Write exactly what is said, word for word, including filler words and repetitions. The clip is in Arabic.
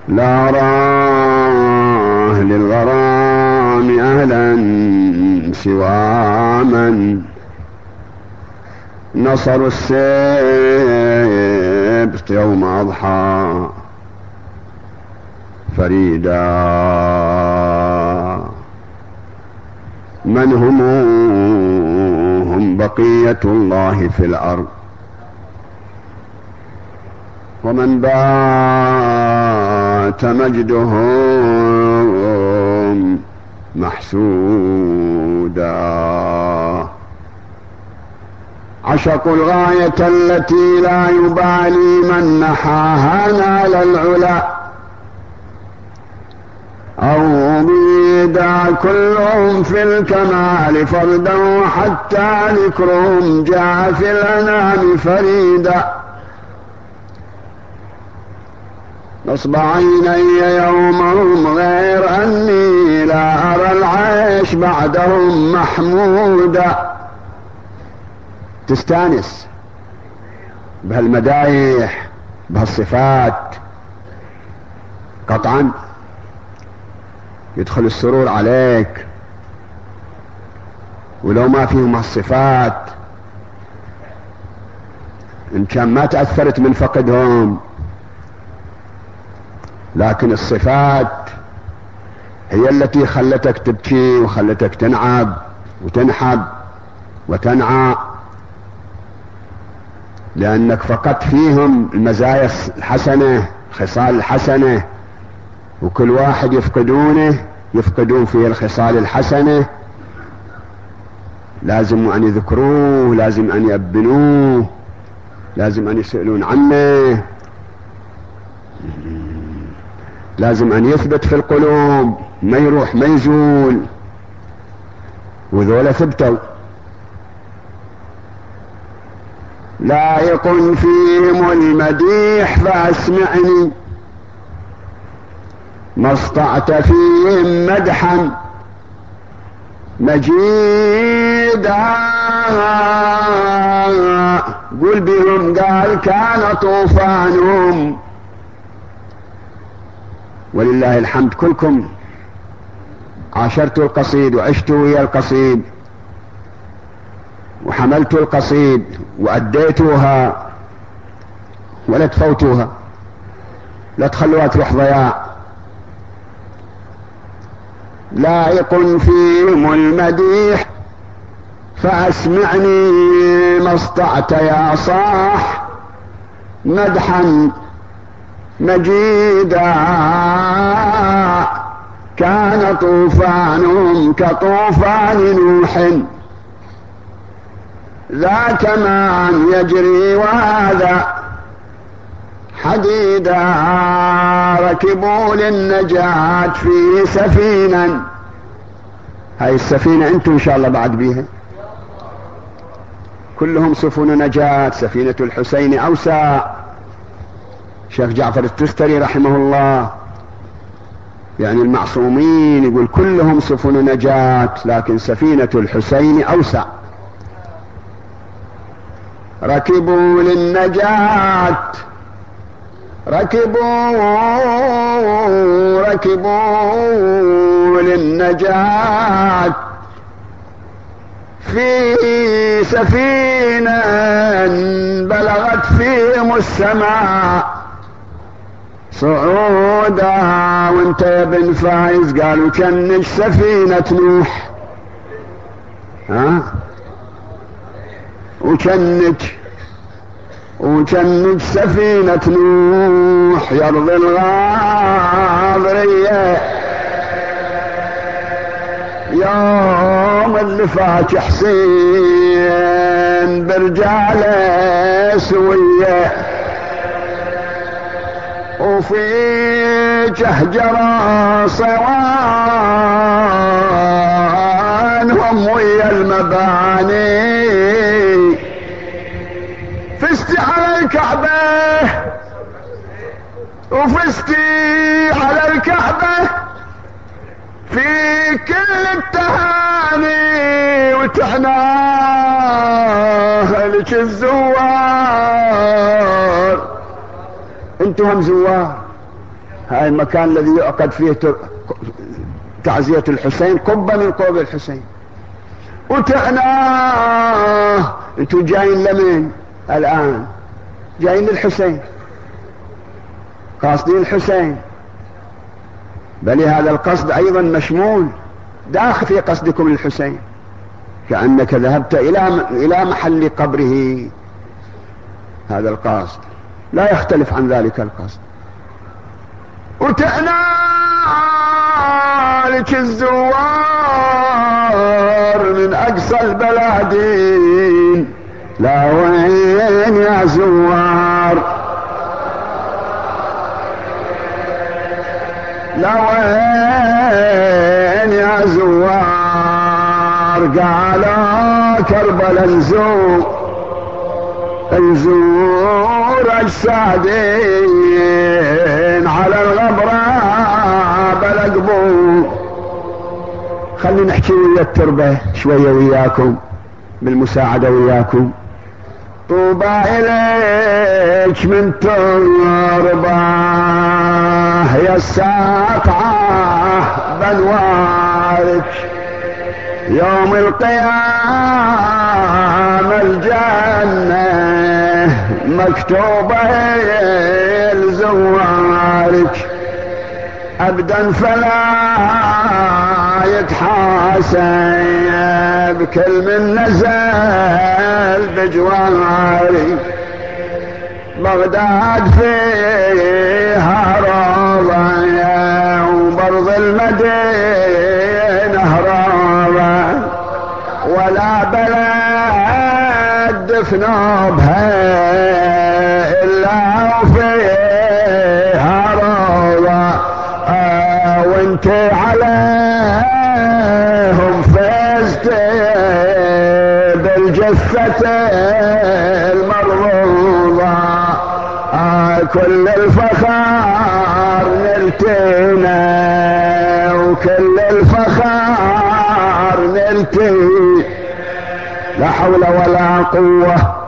لا راه للغرام أهلا سوى من نصروا السبت يوم أضحى فريدا. من هم هم بقية الله في الأرض، ومن بات مجدهم محسودا. عشقوا الغاية التي لا يبالي من نحاها نال العلا، أو بيدا كلهم في الكمال فردا، وحتى ذكرهم جاء في الأنام فريدا. نصب عيني يومهم غير أني لا أرى العيش بعدهم محمودا. تستانس بهالمدايح بهالصفات قطعا، يدخل السرور عليك، ولو ما فيهم الصفات إن كان ما تأثرت من فقدهم، لكن الصفات هي التي خلتك تبكي وخلتك تنعب وتنحب وتنعى، لأنك فقدت فيهم المزايا الحسنة الخصال الحسنة، وكل واحد يفقدونه يفقدون فيه الخصال الحسنة، لازم أن يذكروه، لازم أن يبنوه، لازم أن يسألون عنه، لازم أن يثبت في القلوب، ما يروح ما يزول، وذولا ثبتوا. لائق فيهم المديح فأسمعني، ما استطعت فيهم مدحا مجيدا. قل بهم قال كان طوفانهم. ولله الحمد كلكم عاشرتوا القصيد وعشتوا ويا القصيد وحملتوا القصيد وأديتوها، ولا تفوتوها، لا تخلوها تروح ضياع. لائق فيهم المديح فأسمعني، ما استطعت يا صاح مدحا مجيدا. كان طوفانهم كطوفان نوح، ذاك من يجري وهذا حديدا. ركبوا للنجاة في سفينة، هاي السفينة انتم ان شاء الله بعد بيها، كلهم سفن نجاة. سفينة الحسين اوسع. شيخ جعفر التستري رحمه الله يعني المعصومين يقول كلهم سفن نجاة، لكن سفينة الحسين اوسع. ركبوا للنجاة، ركبوا ركبوا للنجاة في سفينة بلغت فيهم السماء صعودا. وانت يا بن فايز قالوا كنج سفينة نوح، ها وكنج وكنج سفينة نوح يرضي الغاضرية. يوم اللي فات حسين برجاله سوية، وفي جهجرة صوانهم ويا المباني. فزتي على الكعبة وفزتي على الكعبة في كل التهاني، وتعناه لك الزوار. انتوا هم زوار هاي المكان الذي يعقد فيه تعزية الحسين قبة من قبب الحسين. وتعنا انتوا جايين لمن الآن؟ جايين للحسين، قاصدين الحسين، بل هذا القصد أيضا مشمول داخل في قصدكم للحسين، كأنك ذهبت إلى إلى محل قبره. هذا القصد لا يختلف عن ذلك القصد. وتأنى لك الزوار من أقصى البلادين، لا وين يا زوار، لا وين يا زوار، قالوا كربلا نزور نزور اجسادين على الغبرة بلا قبور. خلينا نحكي ويا التربة شوية وياكم بالمساعدة وياكم. طوبى إليك من تربة يا الساطعة بنوارك، يوم القيامة الجنة مكتوبة لزوارك، أبدا فلا يتحاسب كل من نزل بجواري. بغداد فيها روضة وبرض المدينة روضة، ولا بلد دفنوا بها إلا وفيها روضة. آه وانت عليهم فزت بالجثة المرضوضة. آه كل الفخار نلتنا وكل الفخار نلتي، لا حول ولا قوة